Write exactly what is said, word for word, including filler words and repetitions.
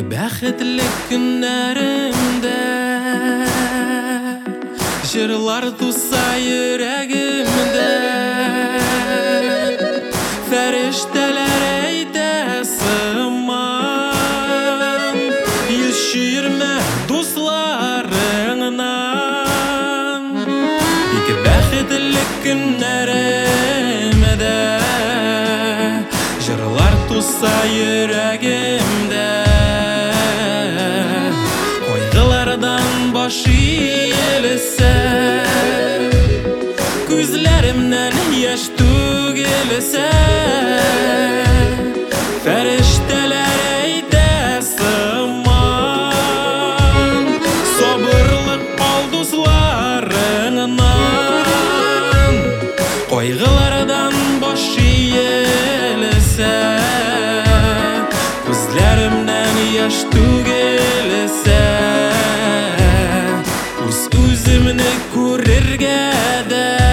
Бәхетле күннәремдә җырлар туса йөрәгемдә, фәрештәләр әйтә сыман, йөз чирмә дусларыңнан. Ике бәхетле күннәремдә җырлар туса йөрәгемдә, баш иелсә, күзләремнән яшь түгелсә, фәрештәләр әйтә сыман, сабырлык ал дусларыңнан. Кайгылардан баш иелсә, күзләремнән яшь түгелсә, үземне күрергә дә